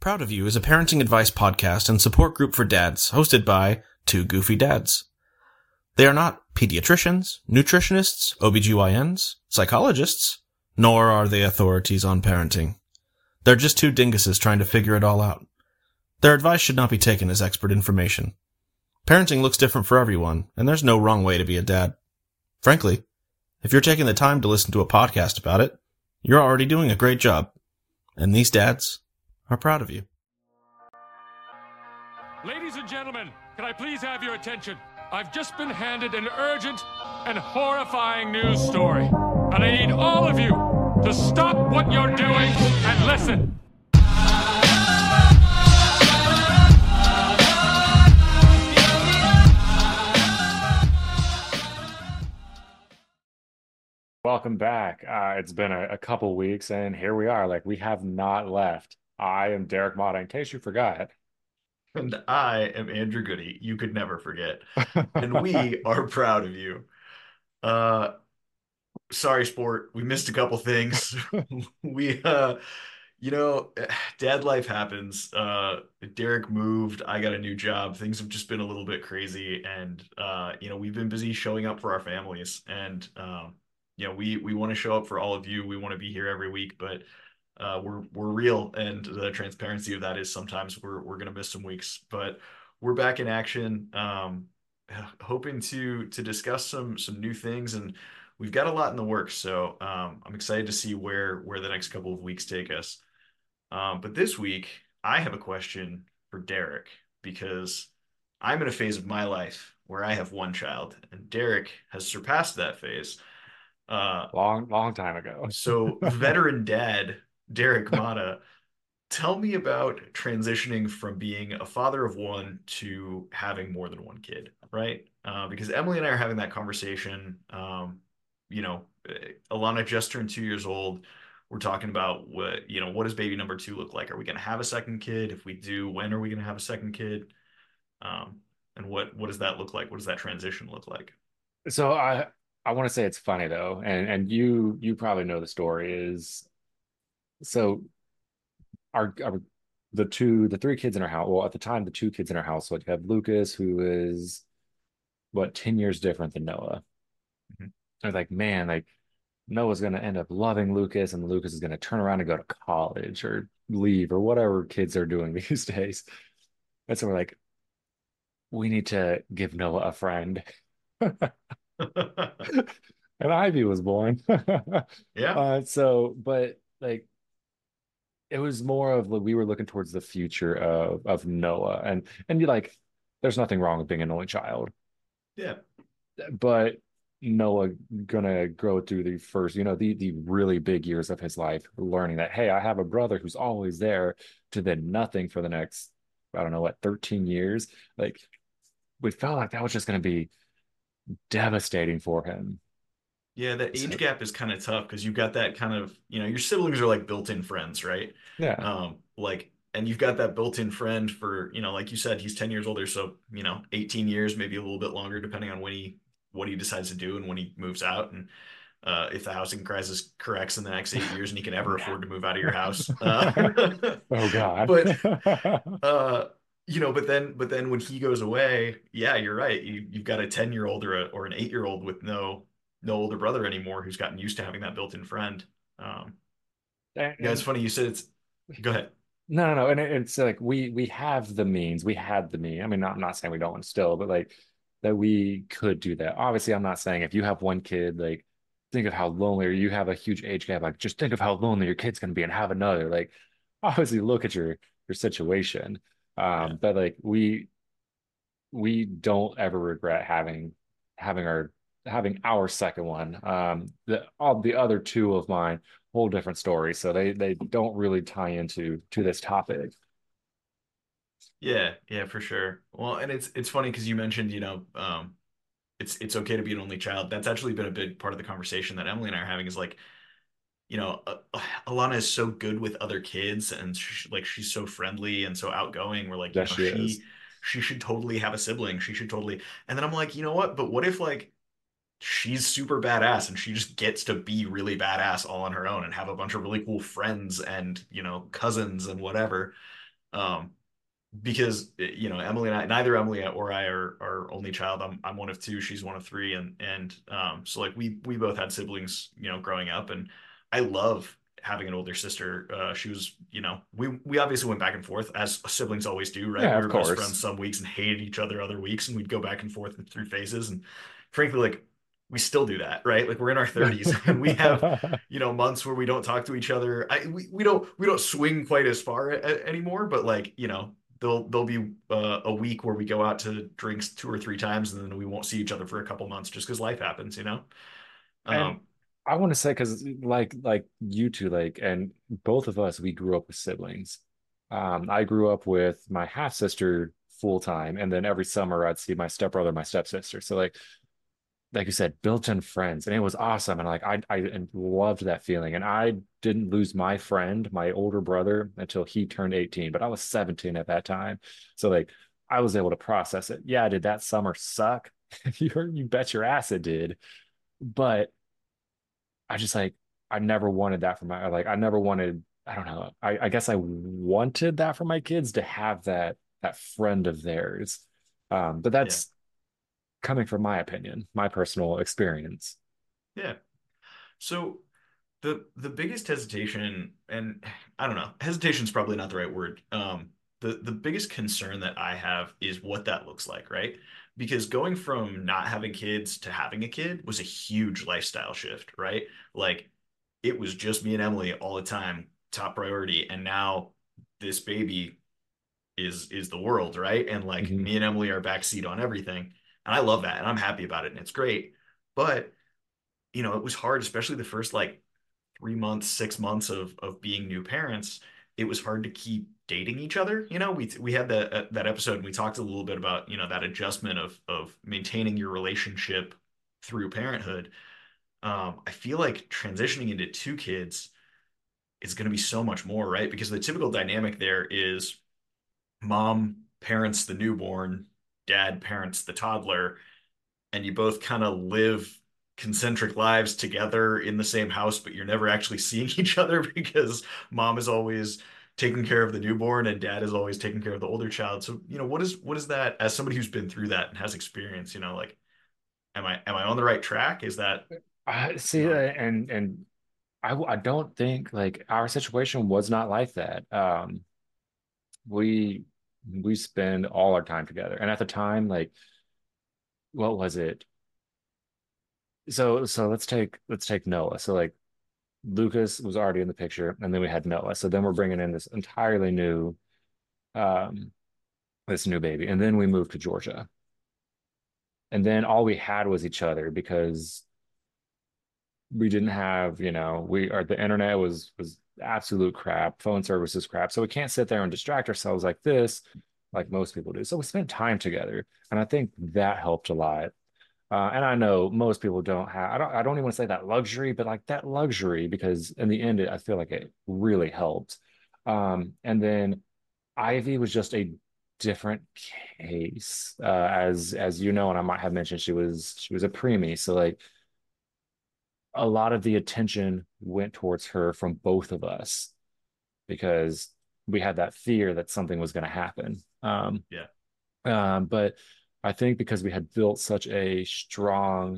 Proud of You is a parenting advice podcast and support group for dads hosted by two goofy dads. They are not pediatricians, nutritionists, OBGYNs, psychologists, nor are they authorities on parenting. They're just two dinguses trying to figure it all out. Their advice should not be taken as expert information. Parenting looks different for everyone, and there's no wrong way to be a dad. Frankly, if you're taking the time to listen to a podcast about it, you're already doing a great job. And these dads are proud of you. Ladies and gentlemen, can I please have your attention? I've just been handed an urgent and horrifying news story. And I need all of you to stop what you're doing and listen. Welcome back. It's been a couple weeks, and here we are. We have not left. I am Derek Motta, in case you forgot. And I am Andrew Goody. You could never forget. And we are proud of you. Sorry, sport. We missed a couple things. Dad life happens. Derek moved. I got a new job. Things have just been a little bit crazy. And, we've been busy showing up for our families. And, we want to show up for all of you. We want to be here every week, but we're real, and the transparency of that is sometimes we're going to miss some weeks, but we're back in action, hoping to discuss some new things, and we've got a lot in the works. So I'm excited to see where the next couple of weeks take us. But this week I have a question for Derek, because I'm in a phase of my life where I have one child, and Derek has surpassed that phase. Long time ago. So veteran dad Derek Motta, tell me about transitioning from being a father of one to having more than one kid, right? Because Emily and I are having that conversation. Alana just turned 2 years old. We're talking about what does baby number two look like? Are we going to have a second kid? If we do, when are we going to have a second kid? And what does that look like? What does that transition look like? So I want to say it's funny though, and you probably know the story is. So the three kids in our house, well, at the time, the two kids in our household, you have Lucas, who is 10 years different than Noah. Mm-hmm. I was like, man, Noah's going to end up loving Lucas, and Lucas is going to turn around and go to college or leave or whatever kids are doing these days. And so we're like, we need to give Noah a friend. And Ivy was born. Yeah. It was more of we were looking towards the future of Noah, and you there's nothing wrong with being an only child. Yeah. But Noah gonna grow through the first, the really big years of his life, learning that, hey, I have a brother who's always there, to then nothing for the next, I don't know 13 years. We felt like that was just gonna be devastating for him. Yeah, that age gap is kind of tough, because you've got that kind of, your siblings are like built-in friends, right? Yeah. And you've got that built-in friend for, like you said, he's 10 years older, so 18 years, maybe a little bit longer, depending on what he decides to do and when he moves out, and if the housing crisis corrects in the next 8 years and he can ever afford to move out of your house. Oh God. But then when he goes away, yeah, you're right. You've got a 10-year-old or an 8-year-old with no older brother anymore, who's gotten used to having that built-in friend. It's funny you said it's. Go ahead. No, and it's we have the means. We had the means. I mean, I'm not saying we don't still, but that we could do that. Obviously, I'm not saying if you have one kid, think of how lonely, or you have a huge age gap, just think of how lonely your kid's gonna be and have another. Obviously, look at your situation. But we don't ever regret having our second one. All the other two of mine, whole different stories, so they don't really tie into this topic. Yeah, for sure. Well, and it's funny because you mentioned, it's okay to be an only child. That's actually been a big part of the conversation that Emily and I are having, is Alana is so good with other kids, and she's so friendly and so outgoing. We're like, Yes, she should totally have a sibling. She should totally. And then I'm like, you know what? But what if she's super badass and she just gets to be really badass all on her own and have a bunch of really cool friends and, cousins and whatever. Um, because Emily and I, neither Emily or I are only child. I'm one of two, she's one of three, and so like we both had siblings, growing up, and I love having an older sister. She was, we obviously went back and forth as siblings always do, right? Yeah, We of were best friends course. some weeks and hated each other other weeks, and we'd go back and forth through phases. And frankly, like we still do that, right? Like we're in our 30s and we have, months where we don't talk to each other. We don't swing quite as far anymore, but like, there'll be a week where we go out to drinks two or three times and then we won't see each other for a couple months just because life happens. And Um, I want to say, because like you two, like, and both of us, we grew up with siblings. I grew up with my half sister full time, and then every summer I'd see my stepbrother, my stepsister. So like you said, built-in friends, and it was awesome. And like I loved that feeling. And I didn't lose my friend, my older brother, until he turned 18, but I was 17 at that time. So like I was able to process it. Yeah, did that summer suck? You bet your ass it did. But I just like I never wanted that for my like I never wanted I don't know. I guess I wanted that for my kids to have that friend of theirs. But yeah, that's coming from my opinion, my personal experience. yeah. So the biggest hesitation, and I don't know, hesitation is probably not the right word. The biggest concern that I have is what that looks like, right? Because going from not having kids to having a kid was a huge lifestyle shift, right? Like it was just me and Emily all the time, top priority, and now this baby is the world, right? And like Mhm. me and Emily are backseat on everything, and I love that, and I'm happy about it, and it's great. But it was hard, especially the first like 3 months, 6 months of being new parents. It was hard to keep dating each other. We had that episode and we talked a little bit about that adjustment of maintaining your relationship through parenthood. I feel like transitioning into two kids is going to be so much more, right? Because the typical dynamic there is mom parents the newborn, dad parents the toddler, and you both kind of live concentric lives together in the same house, but you're never actually seeing each other because mom is always taking care of the newborn and dad is always taking care of the older child. So, what is that as somebody who's been through that and has experience, like am I on the right track? Is that, I you see, know, and I don't think like our situation was not like that. We we spend all our time together, and at the time, like, what was it? So let's take Noah. So like Lucas was already in the picture, and then we had Noah. So then we're bringing in this entirely new, um, this new baby, and then we moved to Georgia, and then all we had was each other because we didn't have, we or the internet was absolute crap, phone service is crap, so we can't sit there and distract ourselves like this, like most people do. So we spent time together, and I think that helped a lot. And I know most people don't have, I don't even want to say that luxury, but like that luxury, because in the end, I feel like it really helped. And then Ivy was just a different case, as you know, and I might have mentioned she was a preemie. So like a lot of the attention went towards her from both of us because we had that fear that something was going to happen. yeah, But I think because we had built such a strong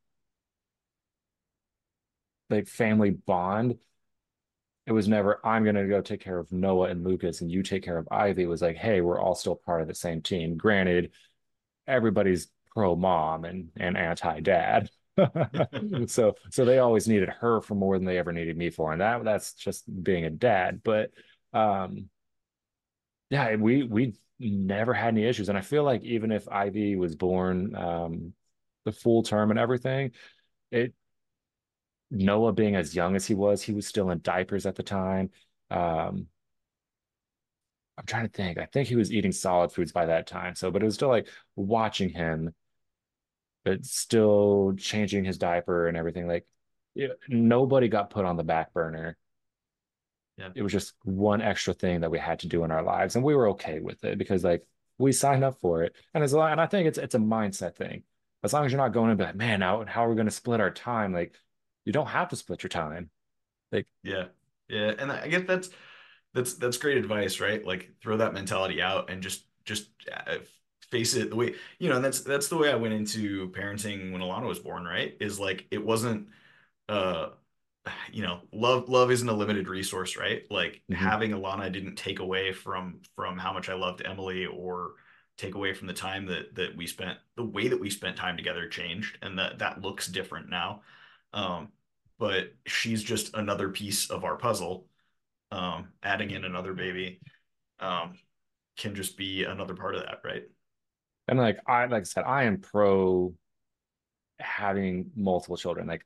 like family bond, it was never I'm gonna go take care of Noah and Lucas and you take care of Ivy. It was like, hey, we're all still part of the same team. Granted, everybody's pro mom and anti dad. So they always needed her for more than they ever needed me for. And that's just being a dad. But um yeah, we never had any issues. And I feel like even if Ivy was born the full term and everything, it Noah being as young as he was still in diapers at the time. Um, I'm trying to think. I think he was eating solid foods by that time. So, but it was still like watching him, but still changing his diaper and everything. Like nobody got put on the back burner. yeah, It was just one extra thing that we had to do in our lives, and we were okay with it because like we signed up for it. And and I think it's a mindset thing. As long as you're not going to be like, man, now how are we going to split our time? Like you don't have to split your time. Like yeah, yeah. And I guess that's great advice, right? Like throw that mentality out and just face it the way, and that's the way I went into parenting when Alana was born, right? Is like it wasn't uh love isn't a limited resource, right? Like Hmm. having Alana didn't take away from how much I loved Emily or take away from the time that we spent the way that we spent time together changed and that looks different now. Um, but she's just another piece of our puzzle. Adding in another baby um can just be another part of that, right? And like I said, I am pro having multiple children. Like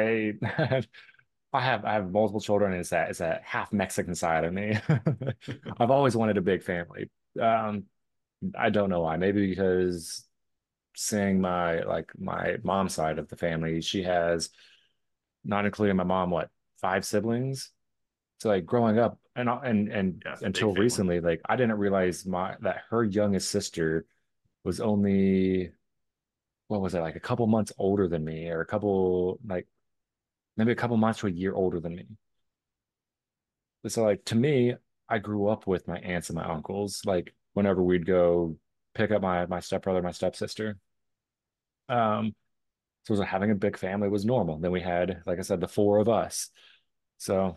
I have multiple children, and it's a half Mexican side of me. I've always wanted a big family. Um, I don't know why. Maybe because seeing my mom's side of the family, she has, not including my mom, what, five siblings? So like growing up and Yeah, big until family. recently, like I didn't realize my that her youngest sister was only, what was it, like a couple months older than me, or a couple, like maybe a couple months to a year older than me. So like to me, I grew up with my aunts and my uncles. Like whenever we'd go pick up my stepbrother, my stepsister. Um, so it was like having a big family was normal. Then we had, like I said, the four of us. So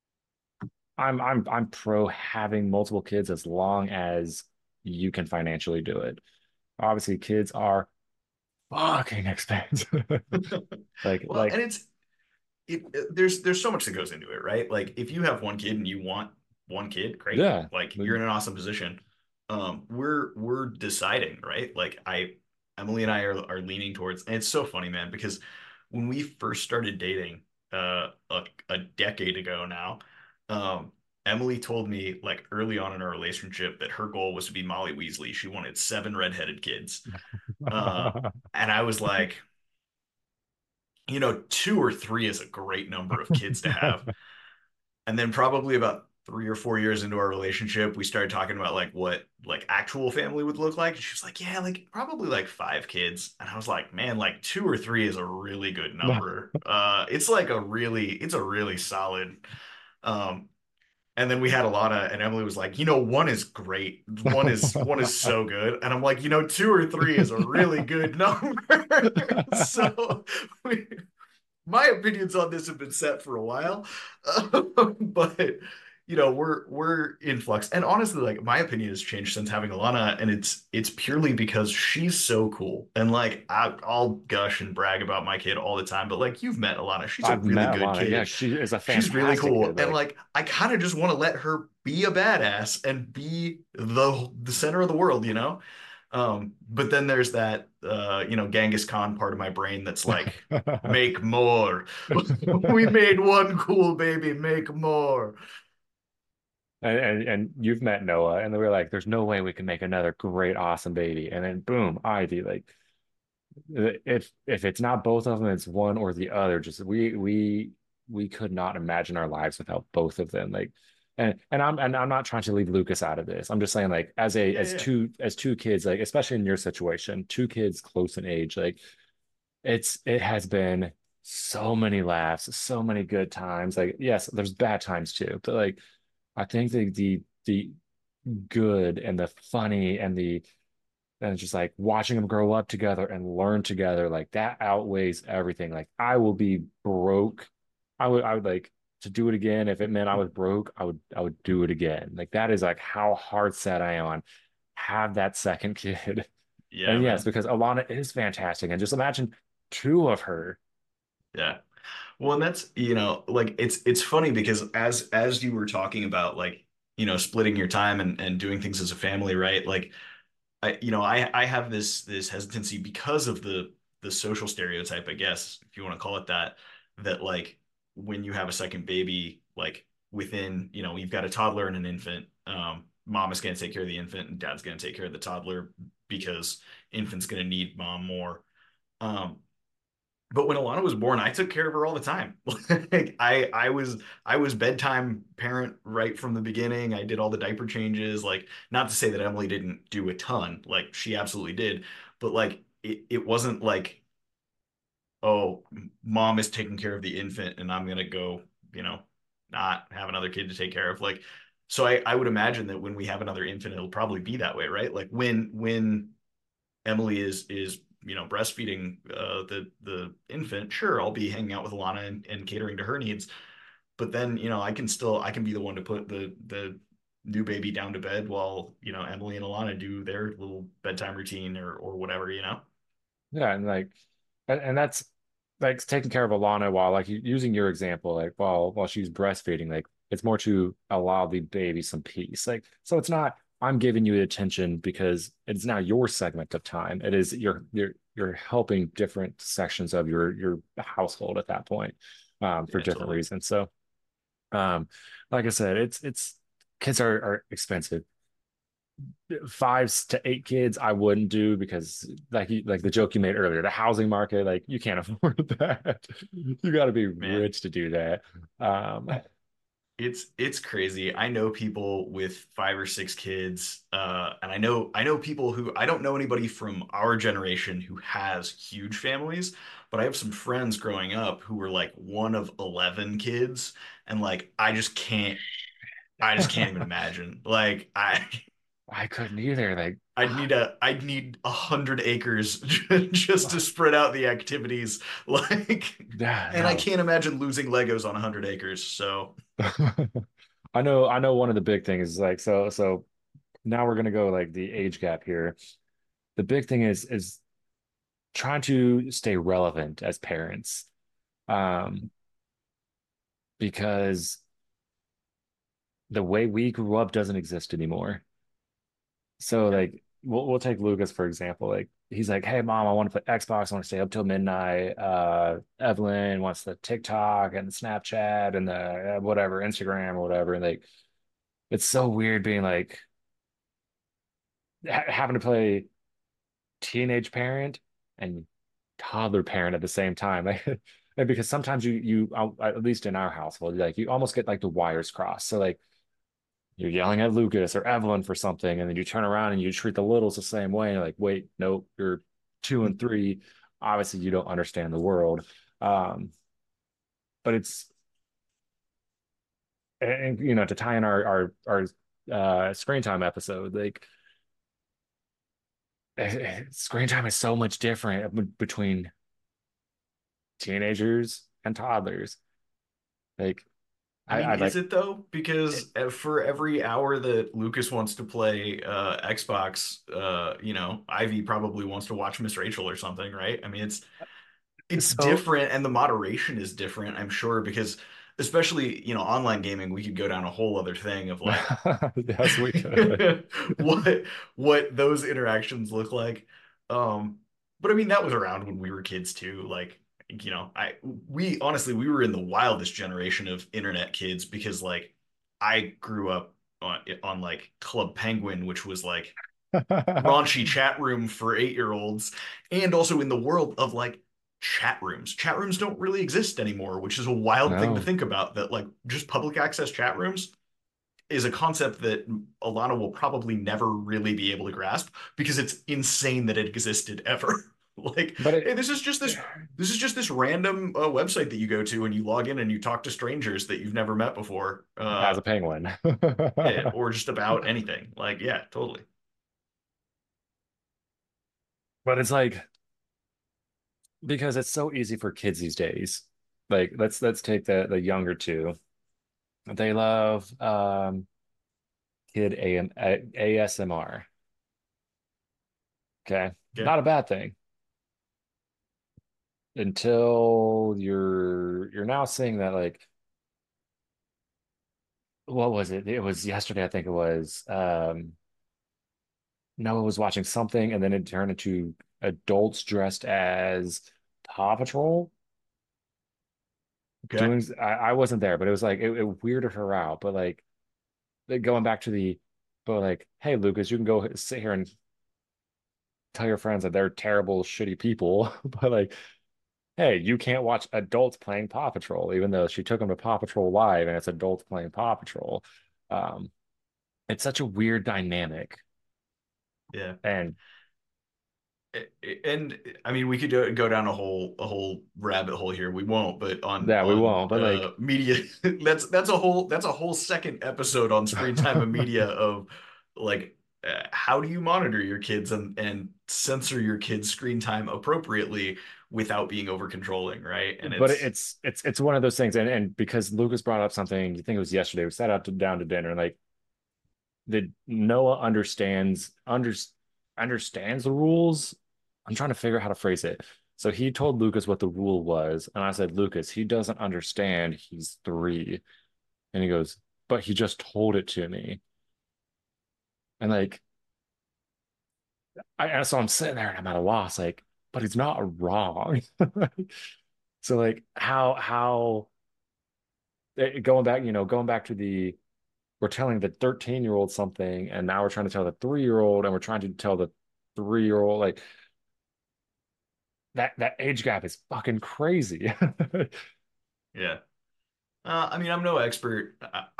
I'm pro having multiple kids as long as you can financially do it. Obviously, kids are fucking expensive. Well, Like and there's so much that goes into it, right? Like if you have one kid and you want one kid, great. yeah. Like you're in an awesome position. We're deciding, right? Like Emily and I are leaning towards, and it's so funny, man, because when we first started dating, a decade ago now, um, Emily told me like early on in our relationship that her goal was to be Molly Weasley. She wanted seven redheaded kids. Uh, and I was like, two or three is a great number of kids to have. And then probably about 3 or 4 years into our relationship, we started talking about like what like actual family would look like. And she was like, yeah, like probably like five kids. And I was like, man, like two or three is a really good number. It's a really solid. Um, and then we had a lot of, and Emily was like, one is great. One is so good. And I'm like, two or three is a really good number. So we, my opinions on this have been set for a while, but we're in flux. And honestly, like my opinion has changed since having Alana, and it's purely because she's so cool. And like I'll gush and brag about my kid all the time, but like you've met Alana, she's a I've really met good Alana. Yeah, kid. she is a She's really fantastic cool, kid. and Like like I kind of just want to let her be a badass and be the center of the world, you know. But then there's that Genghis Khan part of my brain that's like, make more. We made one cool baby, make more. and you've met Noah, and we were like, there's no way we can make another great, awesome baby. And then boom, Ivy. Like if it's not both of them, it's one or the other. Just we could not imagine our lives without both of them. Like and I'm not trying to leave Lucas out of this. I'm just saying, like, Yeah, yeah. as two kids, like especially in your situation, two kids close in age, like it has been so many laughs, so many good times. Like, yes, there's bad times too, but like I think the good and the funny and it's just like watching them grow up together and learn together, like that outweighs everything. Like I will be broke. I would like to do it again. If it meant I was broke, I would do it again. Like that is like how hard set I am on have that second kid. Yeah, And yes, man. because Alana is fantastic. And just imagine two of her. Yeah. Well, and that's, like it's funny because as you were talking about like, splitting your time and doing things as a family, right? Like I have this hesitancy because of the social stereotype, I guess, if you want to call it that, that like when you have a second baby, like within, you've got a toddler and an infant, mom is going to take care of the infant and dad's going to take care of the toddler because infant's going to need mom more. Um, but when Alana was born, I took care of her all the time. Like I was bedtime parent right from the beginning. I did all the diaper changes. Like not to say that Emily didn't do a ton, like she absolutely did, but like it wasn't like, oh, mom is taking care of the infant and I'm gonna go, not have another kid to take care of. Like So I would imagine that when we have another infant, it'll probably be that way, right? Like when Emily is breastfeeding the infant, sure, I'll be hanging out with Alana and catering to her needs. But then, I can be the one to put the new baby down to bed while, Emily and Alana do their little bedtime routine or whatever, you know? Yeah, and like, and that's like taking care of Alana while like using your example, like while she's breastfeeding, like it's more to allow the baby some peace. Like, so it's not I'm giving you attention because it's now your segment of time. It is you're helping different sections of your household at that point, for Yeah, different totally. reasons. So, um, like I said, it's kids are expensive. 5 to 8 kids I wouldn't do because like the joke you made earlier, the housing market, like you can't afford that. You got to be Man, rich to do that. Um, it's crazy. I know people with 5 or 6 kids, and I know people who I don't know anybody from our generation who has huge families, but I have some friends growing up who were like one of 11 kids, and like I just can't even imagine. Like I couldn't either. Like, I'd need 100 acres just to spread out the activities. Like, yeah, and I no. can't imagine losing Legos on 100 acres. So I know one of the big things is like so now we're gonna go like the age gap here. The big thing is trying to stay relevant as parents. Um, because the way we grew up doesn't exist anymore. So yeah, like we'll take Lucas for example. Like he's like, "Hey mom, I want to play Xbox. I want to stay up till midnight." Evelyn wants the TikTok and the Snapchat and the whatever Instagram or whatever. And like it's so weird being like having to play teenage parent and toddler parent at the same time. Like and because sometimes at least in our household, like you almost get like the wires crossed. So like you're yelling at Lucas or Evelyn for something, and then you turn around and you treat the littles the same way. And you're like, wait, nope, you're 2 and 3. Obviously, you don't understand the world. Um, but it's and to tie in our screen time episode, like screen time is so much different between teenagers and toddlers. Like I mean, I is like it though? it, Because for every hour that Lucas wants to play Xbox, Ivy probably wants to watch Miss Rachel or something, right? I mean, it's so different, and the moderation is different, I'm sure, because especially, online gaming, we could go down a whole other thing of like yes, we could. what what those interactions look like. Um, but I mean that was around when we were kids too. Like, we honestly we were in the wildest generation of internet kids because like I grew up on like Club Penguin, which was like raunchy chat room for 8-year-olds, and also in the world of like chat rooms. Chat rooms don't really exist anymore, which is a wild thing to No. think about that like just public access chat rooms is a concept that Alana will probably never really be able to grasp because it's insane that it existed ever. Like, But hey, this is just this random website that you go to and you log in and you talk to strangers that you've never met before. as a penguin. Yeah, or just about anything. Like, yeah, totally. But it's like because it's so easy for kids these days. Like let's take the younger two. They love kid ASMR. Okay. Yeah. Not a bad thing until you're now seeing that like what was it? It was yesterday, I think it was. Noah was watching something and then it turned into adults dressed as Paw Patrol Okay. doing I wasn't there, but it was like it weirded her out. But going back to but like, hey Lucas, you can go sit here and tell your friends that they're terrible, shitty people. But like, hey, you can't watch adults playing Paw Patrol, even though she took them to Paw Patrol Live and it's adults playing Paw Patrol. Um, it's such a weird dynamic. Yeah. And And I mean, we could go down a whole rabbit hole here. We won't, but Yeah, we won't. But like, media, that's a whole second episode on screen time and media of like how do you monitor your kids and censor your kids' screen time appropriately without being over controlling, right? And but it's one of those things, and because Lucas brought up something, you think it was yesterday, we sat out down to dinner, and like the Noah understands the rules. I'm trying to figure out how to phrase it. So he told Lucas what the rule was, and I said, Lucas, he doesn't understand. He's 3. And he goes, but he just told it to me. And like, so I'm sitting there and I'm at a loss, like, but he's not wrong. So like, going back to we're telling the 13-year-old something, and now we're trying to tell the 3-year-old, and we're trying to tell the 3-year-old, like that age gap is fucking crazy. yeah. I mean, I'm no expert.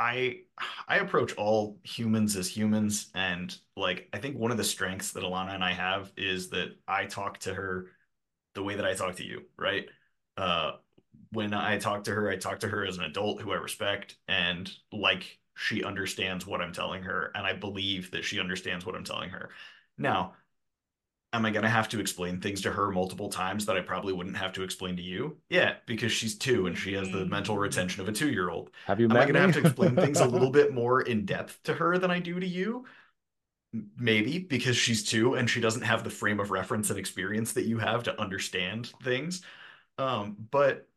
I approach all humans as humans, and like I think one of the strengths that Alana and I have is that I talk to her the way that I talk to you, right? Uh, when I talk to her as an adult who I respect and like she understands what I'm telling her, and I believe that she understands what I'm telling her. Now, am I going to have to explain things to her multiple times that I probably wouldn't have to explain to you? Yeah, because she's 2 and she has the mental retention of a 2-year-old. Have you Am I met going to me? have to explain things a little bit more in depth to her than I do to you? Maybe because she's 2 and she doesn't have the frame of reference and experience that you have to understand things. But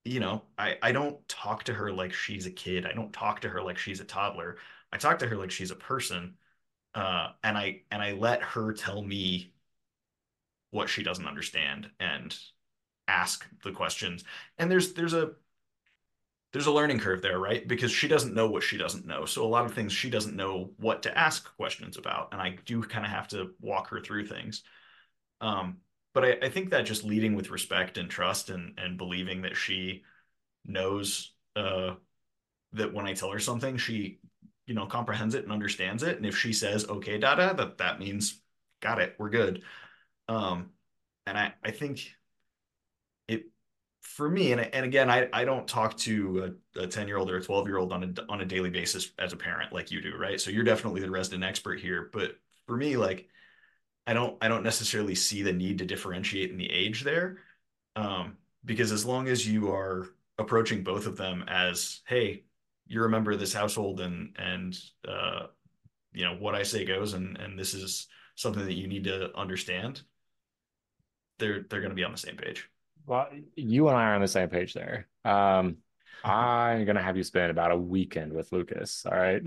I don't talk to her like she's a kid. I don't talk to her like she's a toddler. I talk to her like she's a person. And I let her tell me what she doesn't understand and ask the questions. And there's a learning curve there, right? Because she doesn't know what she doesn't know. So a lot of things she doesn't know what to ask questions about. And I do kind of have to walk her through things. Um, but I think that just leading with respect and trust and believing that she knows that when I tell her something, she, comprehends it and understands it. And if she says, okay, Dada, that means got it, we're good. Um, and I think it for me, and again, I don't talk to a 10-year-old or a 12-year-old on a daily basis as a parent like you do, right? So you're definitely the resident expert here. But for me, like I don't necessarily see the need to differentiate in the age there. Because as long as you are approaching both of them as, hey, you're a member of this household and what I say goes and this is something that you need to understand, they're going to be on the same page. Well, you and I are on the same page there. I'm gonna have you spend about a weekend with Lucas. All right.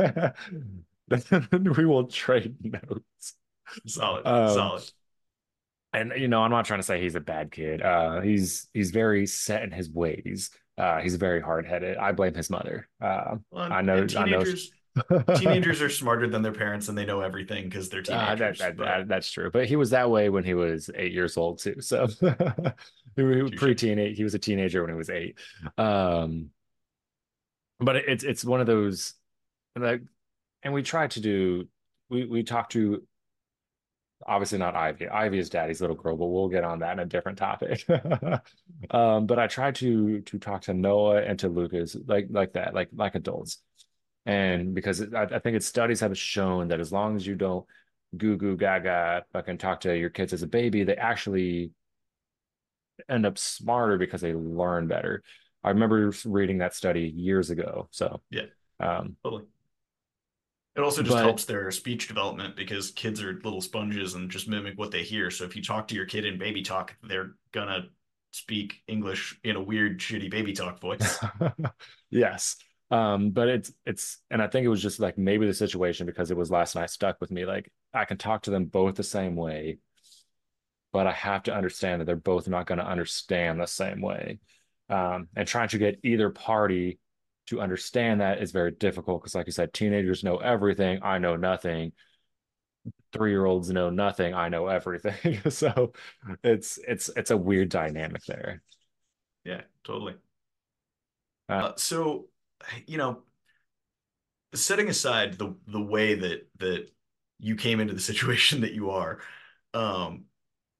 Then we will trade notes. Solid, Um, solid. and I'm not trying to say he's a bad kid. He's very set in his ways. He's very hard-headed. I blame his mother. Well, I know, and I know. teenagers are smarter than their parents and they know everything because they're teenagers. But That's true. But he was that way when he was 8 years old too. So he was touche. pre-teenage. He was a teenager when he was 8. Um, but it's one of those like, and we try to do. We talked to, obviously not Ivy. Ivy is daddy's little girl, but we'll get on that in a different topic. But I tried to talk to Noah and to Lucas like that, like adults. And because I think it's studies have shown that as long as you don't goo goo gaga fucking talk to your kids as a baby, they actually end up smarter because they learn better. I remember reading that study years ago. So, Yeah, um, totally. It also just but helps their speech development because kids are little sponges and just mimic what they hear. So if you talk to your kid in baby talk, they're gonna speak English in a weird, shitty baby talk voice. yes. But and I think it was just like maybe the situation because it was last night stuck with me. Like I can talk to them both the same way, but I have to understand that they're both not going to understand the same way. And trying to get either party to understand that is very difficult because, like you said, teenagers know everything. I know nothing. 3-year-olds know nothing. I know everything. So it's a weird dynamic there. Yeah, totally. Uh, So, you know, setting aside the way that you came into the situation that you are, um,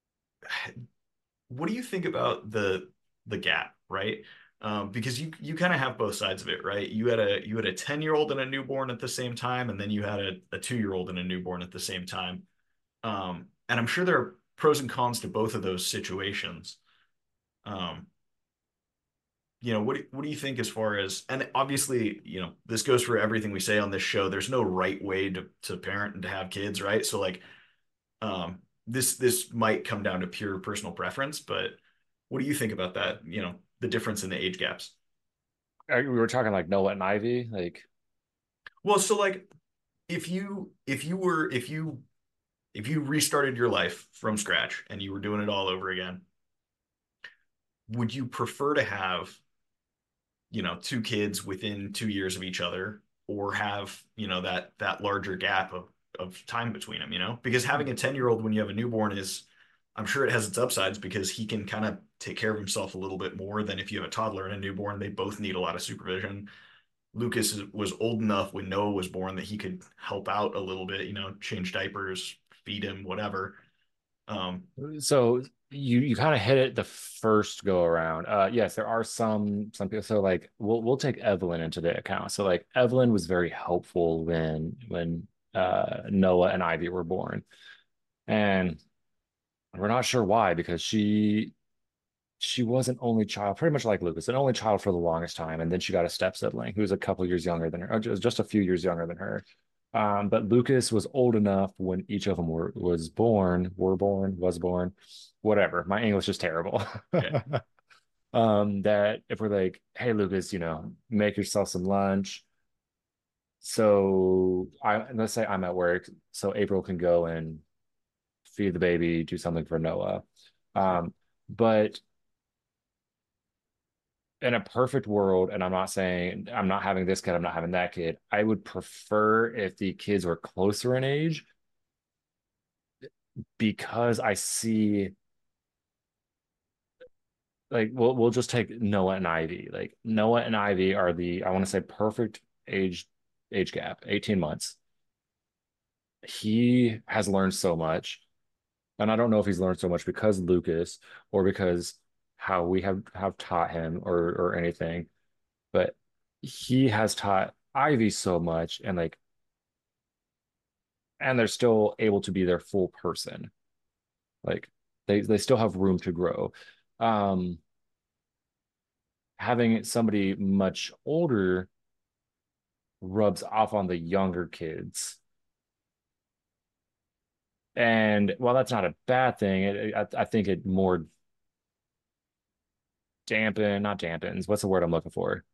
what do you think about the gap, right? Because you kind of have both sides of it, right? You had a 10-year-old and a newborn at the same time, and then you had a 2-year-old and a newborn at the same time. And I'm sure there are pros and cons to both of those situations. Um, what do you think as far as, and obviously, this goes for everything we say on this show. There's no right way to parent and to have kids, right? So like, this might come down to pure personal preference, but what do you think about that? The difference in the age gaps. We were talking like Noah and Ivy, like Well, so like if you restarted your life from scratch and you were doing it all over again, would you prefer to have, two kids within 2 years of each other, or have, that larger gap of time between them, because having a 10-year-old when you have a newborn is, I'm sure it has its upsides because he can kind of take care of himself a little bit more than if you have a toddler and a newborn. They both need a lot of supervision. Lucas was old enough when Noah was born that he could help out a little bit, change diapers, feed him, whatever. Um, so you kind of hit it the first go around. Yes, there are some people. So like we'll take Evelyn into the account. So like Evelyn was very helpful when Noah and Ivy were born. And we're not sure why, because she was an only child, pretty much like Lucas, an only child for the longest time. And then she got a step sibling who was a couple years younger than her, or just a few years younger than her. But Lucas was old enough when each of them was born, whatever. My English is terrible. yeah, That if we're like, hey, Lucas, make yourself some lunch. So let's say I'm at work, so April can go and feed the baby, do something for Noah. But in a perfect world, and I'm not saying I'm not having this kid, I'm not having that kid, I would prefer if the kids were closer in age, because I see, like, we'll just take Noah and Ivy. Like Noah and Ivy are the, I want to say, perfect age gap, 18 months. He has learned so much. And I don't know if he's learned so much because Lucas, or because how we have taught him, or anything, but he has taught Ivy so much, and like, and they're still able to be their full person. Like they still have room to grow. Um, Having somebody much older rubs off on the younger kids. And while that's not a bad thing, I think it more not dampens. What's the word I'm looking for?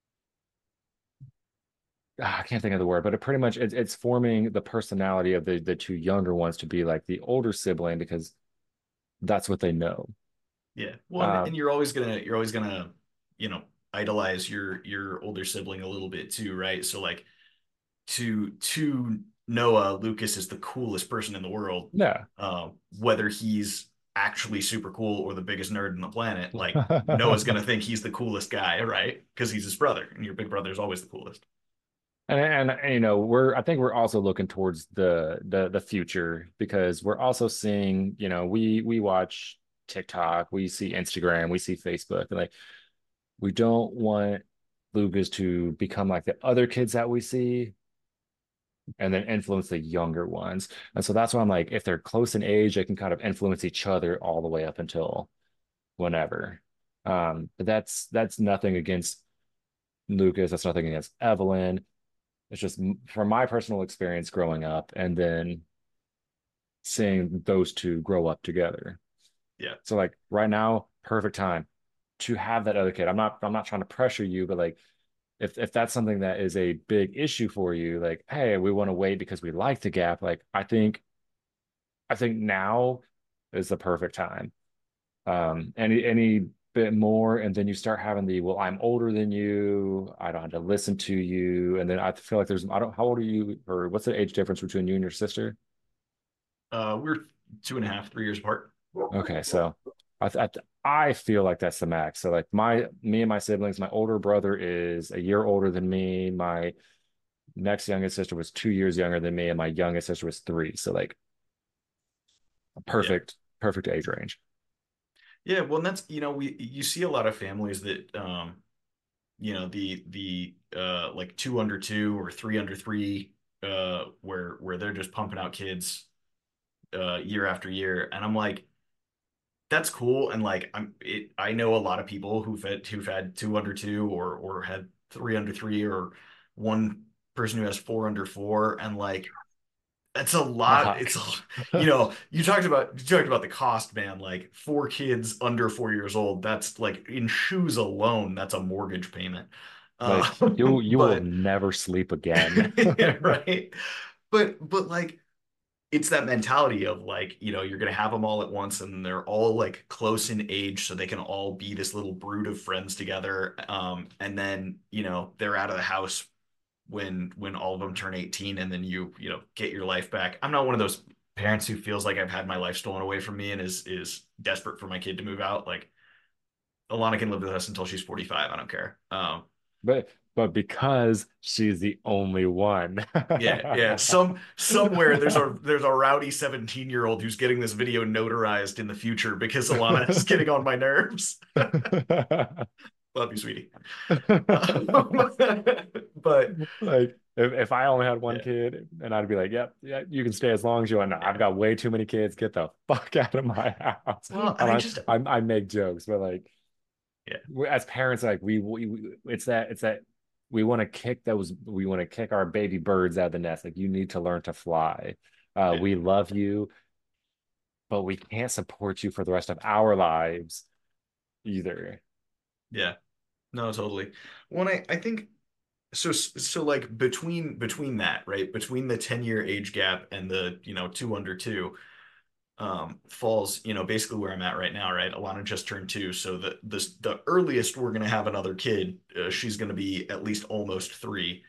I can't think of the word, but it pretty much it's forming the personality of the two younger ones to be like the older sibling, because that's what they know. yeah. Well, and Um, you're always gonna, you know, idolize your older sibling a little bit too, right? So like, to Noah, Lucas is the coolest person in the world. yeah. Whether he's actually super cool or the biggest nerd in the planet, like Noah's gonna think he's the coolest guy, right? Because he's his brother, and your big brother is always the coolest. And I think we're also looking towards the future, because we're also seeing, we watch TikTok, we see Instagram, we see Facebook, and like, we don't want Lucas to become like the other kids that we see and then influence the younger ones. And so that's why I'm like, if they're close in age, they can kind of influence each other all the way up until whenever. But that's nothing against Lucas, that's nothing against Evelyn. It's just from my personal experience growing up, and then seeing those two grow up together. Yeah. So like right now, perfect time to have that other kid. I'm not trying to pressure you, but like, if that's something that is a big issue for you, like, hey, we want to wait because we like the gap, like, I think now is the perfect time. Any bit more, and then you start having the, well, I'm older than you, I don't have to listen to you, and then I feel like there's, I don't, how old are you, or what's the age difference between you and your sister? We're 2.5, 3 years apart. Okay, so I feel like that's the max. So like me and my siblings, my older brother is a year older than me. My next youngest sister was 2 years younger than me, and my youngest sister was three. So like, Yeah. perfect, perfect age range. Yeah, well, and that's, you see a lot of families that the like two under two or three under three, where they're just pumping out kids year after year. And I'm like, that's cool. And like I know a lot of people who've had two under two or had three under three, or one person who has four under four, and like that's a lot. Fuck. You talked about the cost, man. Like four kids under 4 years old, that's like in shoes alone, that's a mortgage payment. Like you will But never sleep again. yeah, right. But like it's that mentality of like, you're gonna have them all at once and they're all like close in age so they can all be this little brood of friends together. And then, they're out of the house when all of them turn 18, and then you get your life back. I'm not one of those parents who feels like I've had my life stolen away from me and is desperate for my kid to move out. Like Alana can live with us until she's 45. I don't care. But because she's the only one. Yeah, yeah. Somewhere there's a rowdy 17-year-old who's getting this video notarized in the future because Alana is getting on my nerves. Love you, sweetie. But Like if I only had one yeah, kid and I'd be like, yep, yeah, you can stay as long as you want. No, I've yeah. got way too many kids. Get the fuck out of my house. Well, And and I just I make jokes, but like yeah, as parents, like it's that we want to kick our baby birds out of the nest. Like you need to learn to fly. yeah, We love you, but we can't support you for the rest of our lives either. yeah. No, totally. Well, I think so like between that, right? Between the 10-year age gap and the, two under two, falls, basically where I'm at right now, right? Alana just turned two, so the earliest we're gonna have another kid, she's gonna be at least almost three.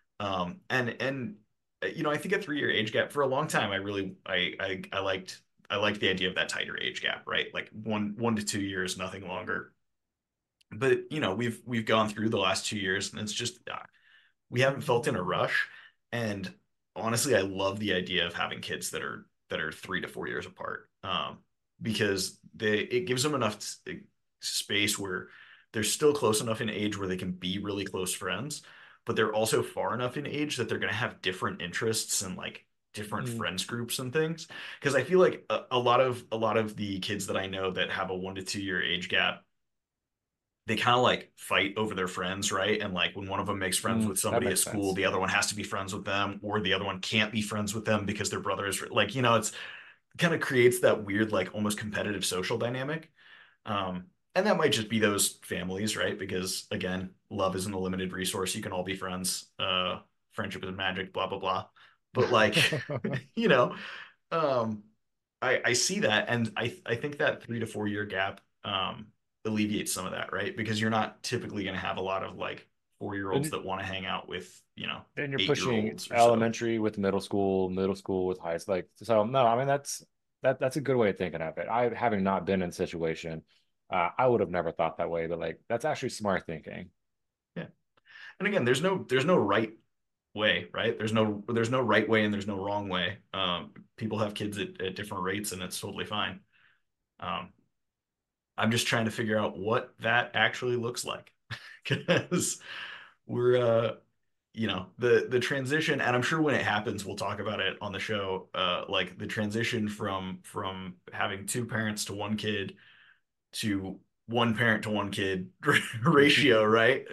And I think a 3-year age gap for a long time, I really I liked the idea of that tighter age gap, right? Like 1 to 2 years, nothing longer. But we've gone through the last 2 years, and it's just we haven't felt in a rush. And honestly, I love the idea of having kids that are 3 to 4 years apart, because it gives them enough space where they're still close enough in age where they can be really close friends, but they're also far enough in age that they're going to have different interests and like different Mm, friends groups and things. Because I feel like a lot of the kids that I know that have a 1 to 2 year age gap, they kind of like fight over their friends, right? And like when one of them makes friends with that somebody at makes school, sense. the other one has to be friends with them, or the other one can't be friends with them because their brother is like, it's kind of creates that weird, like almost competitive social dynamic. And that might just be those families, right? Because again, love isn't a limited resource. You can all be friends. Friendship is magic, blah, blah, blah. But like, you know, um, I see that, and I think that 3 to 4 year gap alleviates some of that, right? Because you're not typically going to have a lot of like 4-year-olds And that want to hang out with, and you're 8-year-olds pushing or so. elementary with middle school with high school. Like so, no, I mean that's a good way of thinking of it. I having not been in a situation, I would have never thought that way, but like that's actually smart thinking. Yeah. And again, there's no right way, right? There's no right way and there's no wrong way. People have kids at different rates, and it's totally fine. Um, I'm just trying to figure out what that actually looks like because we're the transition, and I'm sure when it happens we'll talk about it on the show, like the transition from having two parents to one kid to one parent to one kid ratio, right?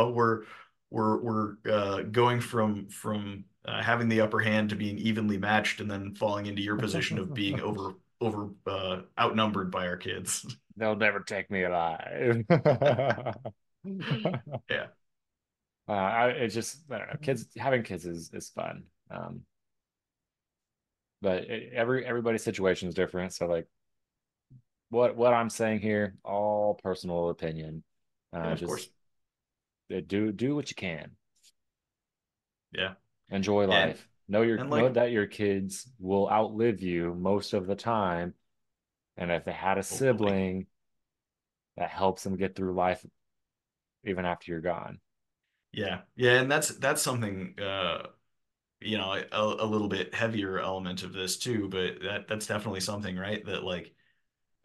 We're going from having the upper hand to being evenly matched, and then falling into your position of being over outnumbered by our kids. They'll never take me alive. Yeah. It's just I don't know. Kids having kids is fun. But everybody's situation is different. So like what I'm saying here, all personal opinion. Yeah, of Just course. do what you can. Yeah. Enjoy And life. and Know like that your kids will outlive you most of the time. And if they had a hopefully. sibling, that helps them get through life even after you're gone. Yeah. Yeah, and that's something, a little bit heavier element of this too, but that's definitely something, right? That like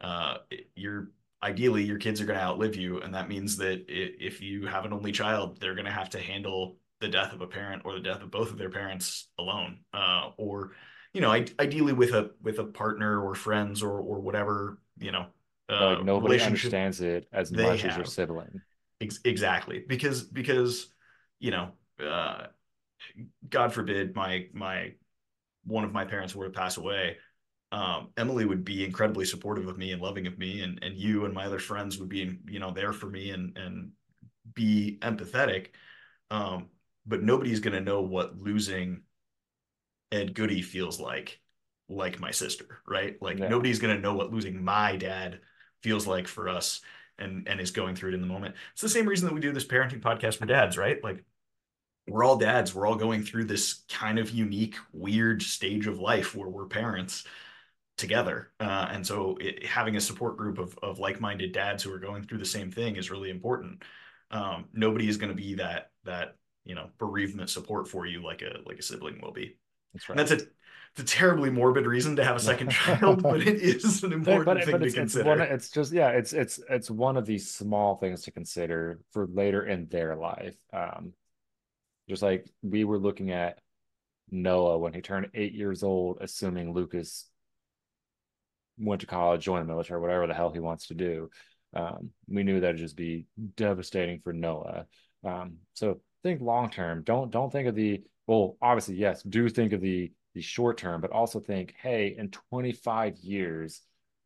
you're ideally your kids are going to outlive you, and that means that if you have an only child, they're going to have to handle the death of a parent or the death of both of their parents alone, or ideally with a partner or friends or whatever Like nobody relationship understands it as they much as your have. sibling. Exactly, because you know uh, God forbid my one of my parents were to pass away, Emily would be incredibly supportive of me and loving of me, and you and my other friends would be, there for me and be empathetic. Um, but nobody's going to know what losing Ed Goody feels like my sister, right? Like Yeah, nobody's going to know what losing my dad feels like for us and is going through it in the moment. It's the same reason that we do this parenting podcast for dads, right? Like we're all dads. We're all going through this kind of unique, weird stage of life where we're parents together. And so having a support group of like-minded dads who are going through the same thing is really important. Nobody is going to be that bereavement support for you like a sibling will be. that's And right. it's a terribly morbid reason to have a second child, but it is an important thing to It's one, consider. it's just, yeah, it's one of these small things to consider for later in their life. Just like we were looking at Noah when he turned 8 years old, assuming Lucas went to college, joined the military, whatever the hell he wants to do. We knew that'd just be devastating for Noah. So think long term. Don't think of the, well, obviously, yes, do think of the short term, but also think, hey, in 25 years,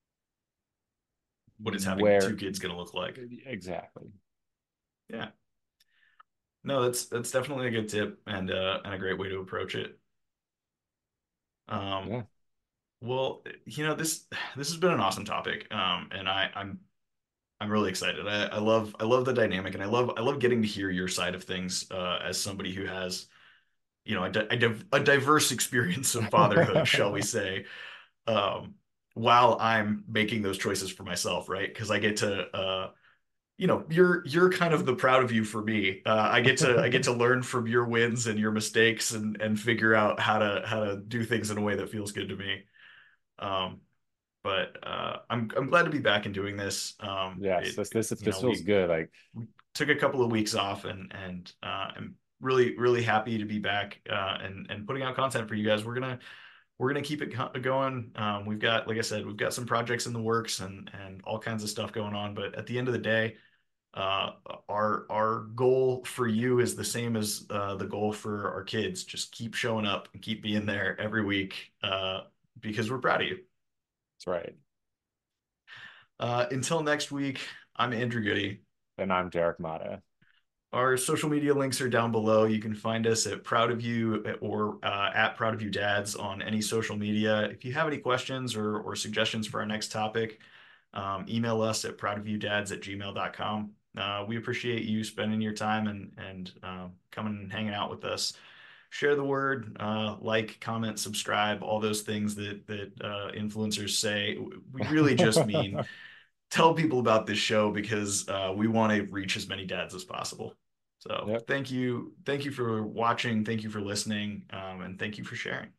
What is having two where kids going to look like? exactly? Yeah. No, that's definitely a good tip and a great way to approach it. Um, Yeah. well, this has been an awesome topic. And I'm really excited. I love the dynamic, and I love getting to hear your side of things as somebody who has a diverse experience of fatherhood, shall we say, um, while I'm making those choices for myself, right? Because I get to you're kind of the proud of you for me. I get to learn from your wins and your mistakes and figure out how to do things in a way that feels good to me. Um, but I'm glad to be back and doing this. Yes, this feels We good. Like, took a couple of weeks off and I'm really really happy to be back and putting out content for you guys. We're gonna keep it going. We've got, like I said, we've got some projects in the works and all kinds of stuff going on. But at the end of the day, uh, our goal for you is the same as the goal for our kids. Just keep showing up and keep being there every week because we're proud of you. that's right. Until next week, I'm Andrew Goody. And I'm Derek Mata. Our social media links are down below. You can find us at Proud of You or at Proud of You Dads on any social media. If you have any questions or suggestions for our next topic, email us at proudofyoudads@gmail.com. We appreciate you spending your time and coming and hanging out with us. Share the word, like, comment, subscribe, all those things that influencers say. We really just mean tell people about this show because we want to reach as many dads as possible. So Yep. thank you for watching, thank you for listening, and thank you for sharing.